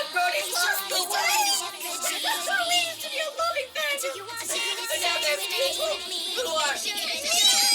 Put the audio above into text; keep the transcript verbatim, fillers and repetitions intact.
Brody's lost the way. We used to be a loving family. But now there's people who are